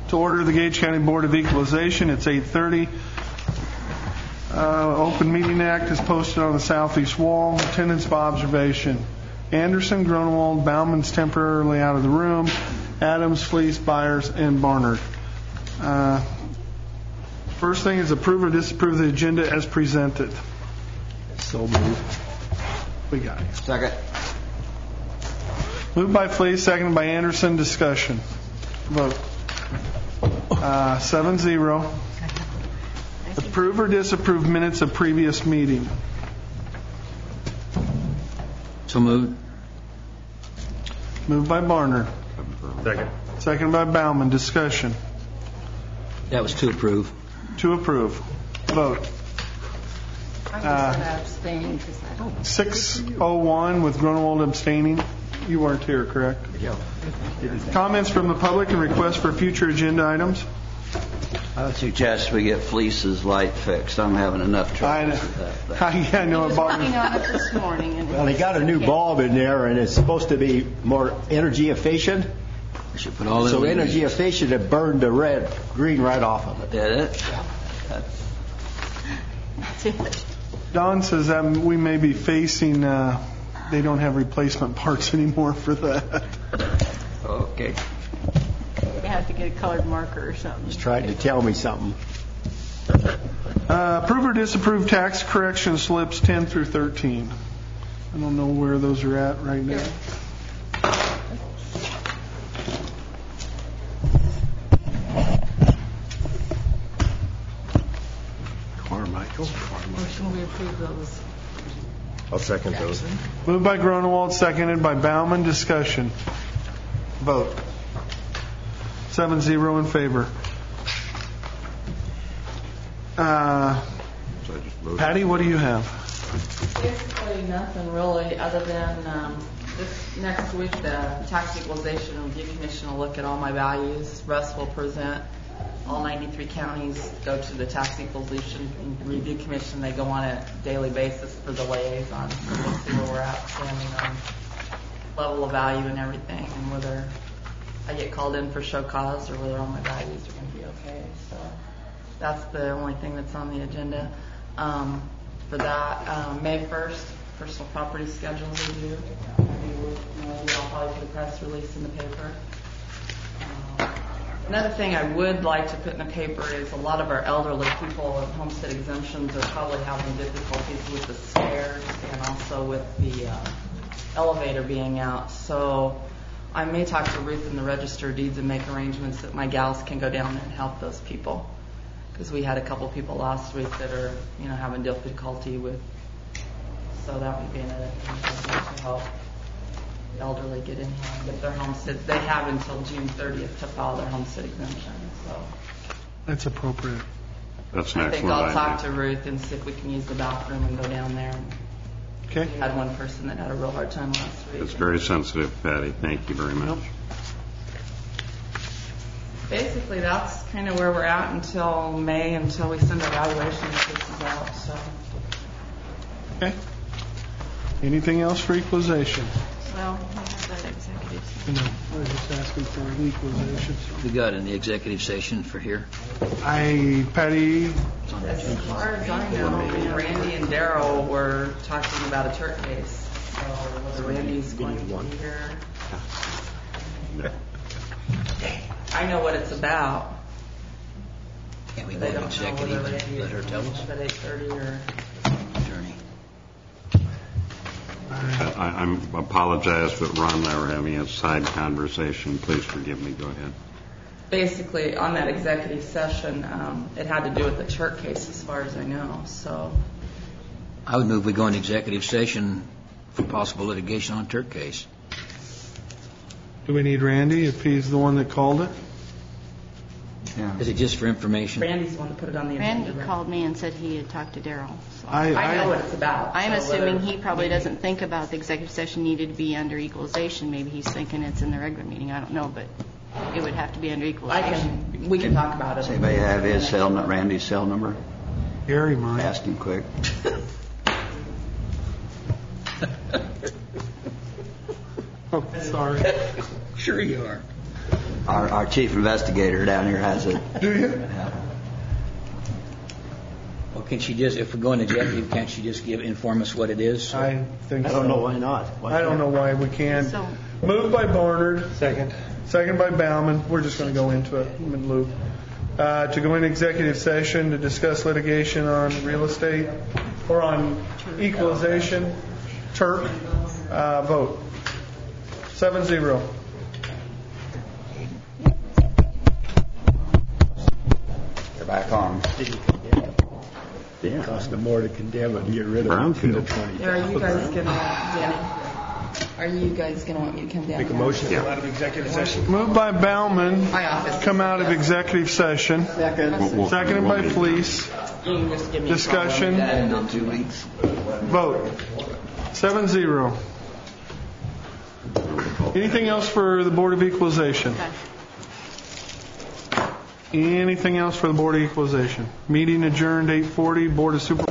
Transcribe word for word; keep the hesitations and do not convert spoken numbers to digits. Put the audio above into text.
To order the Gage County Board of Equalization. It's eight thirty. Uh, Open Meeting Act is posted on the southeast wall. Attendance by observation. Anderson, Grunewald, Bauman's temporarily out of the room. Adams, Fleece, Byers, and Barnard. Uh, first thing is approve or disapprove the agenda as presented. So moved. We got it. Second. Moved by Fleece, seconded by Anderson. Discussion. Vote. Uh, seven zero. Approve or disapprove minutes of previous meeting. So moved. Moved by Barnard. Second. Seconded by Bauman. Discussion. That was to approve. To approve. Vote. I'm just Uh, going to abstain because I don't. six oh one with Grunewald abstaining. You weren't here, correct? Yeah. Comments from the public and requests for future agenda items? I would suggest we get Fleece's light fixed. I'm having enough I trouble know. with that thing. Yeah, I know I it was bothers working me. on it this morning. And Well, they got a new bulb in there, and it's supposed to be more energy efficient. We should put all So the energy efficient, it burned the red, green right off of it. Did it? That's it. Don says that we may be facing, uh, they don't have replacement parts anymore for that. Okay. You have to get a colored marker or something. He's trying to tell me something. Uh, approve or disapprove tax correction slips ten through thirteen. I don't know where those are at right now. Carmichael. Motion we approve those. I'll second those. Moved by Grunewald, seconded by Bauman. Discussion. Vote. Seven zero in favor. Uh, So I just voted. Patty, what do you have? Basically nothing really, other than um, this next week the Tax Equalization Review Commission will look at all my values. Russ will present. All ninety-three counties go to the Tax Equalization Review Commission. They go on a daily basis for the liaison. So we'll see where we're at standing on level of value and everything, and whether I get called in for show cause or whether all my values are going to be okay. So that's the only thing that's on the agenda. Um, for that, um, May first, personal property schedule review. Maybe I'll probably put a press release in the paper. Um, another thing I would like to put in the paper is a lot of our elderly people with homestead exemptions are probably having difficulties with the stairs and also with the uh, elevator being out. So I may talk to Ruth in the Register of Deeds and make arrangements that my gals can go down there and help those people. Because we had a couple people last week that are, you know, having difficulty with, so that would be another thing to help the elderly get in here and get their homestead. They have until June thirtieth to file their homestead exemption. So That's appropriate. That's an I think excellent I'll talk idea. to Ruth and see if we can use the bathroom and go down there. Okay. We had one person that had a real hard time last week. It's very sensitive, Patty. Thank you very much. Basically, that's kind of where we're at until May, until we send our evaluation notices out. So. Okay. Anything else for equalization? Well, we have that executive. No, I was just asking for the equalization. We got in the executive session for here. I, Patty, As far as I know, Randy and Daryl were talking about a Turk case. So whether Randy's going to be here. I know what it's about. Can we go They to don't know executive whether and Randy let her tell us? at eight thirty or. Attorney. I, I'm apologize, but Ron and I were having a side conversation. Please forgive me. Go ahead. Basically, on that executive session, um, it had to do with the Turk case, as far as I know. So. I would move we go into executive session for possible litigation on Turk case. do we need Randy if he's the one that called it? Yeah. Is it just for information? Randy's the one that put it on the agenda. Randy right? called me and said he had talked to Daryl. So. I, I know what it's about. I'm so assuming whether- he probably doesn't think about the executive session needed to be under equalization. Maybe he's thinking it's in the regular meeting. I don't know, but it would have to be under I equalization. can. We can talk about it. Does anybody have his cell, Randy's cell number? Gary might. Ask him quick. Oh, sorry. Sure you are. Our, our chief investigator down here has it. Do you? Well, can she just, if we go into executive, can't she just give, inform us what it is? I think I so. don't know why not. Why I don't know can't? why we can't. So- Moved by Barnard. Second. Second by Bauman. We're just going to go into it in loop. Uh, to go into executive session to discuss litigation on real estate or on equalization. Turk. Uh, vote. Seven zero. They're back on. It cost them more to condemn it and get rid of it. Brownfield. Are you guys gonna, Danny? Are you guys gonna want me to come down? Make a motion to come out of executive session. Moved by Bauman. My office. Come out of executive session. We'll- we'll- Seconded by we'll- Fleece. You can just give me a call. Discussion. In two weeks. Vote. Seven zero. Anything else for the Board of Equalization? Anything else for the Board of Equalization? Meeting adjourned eight forty. Board of Supervisors.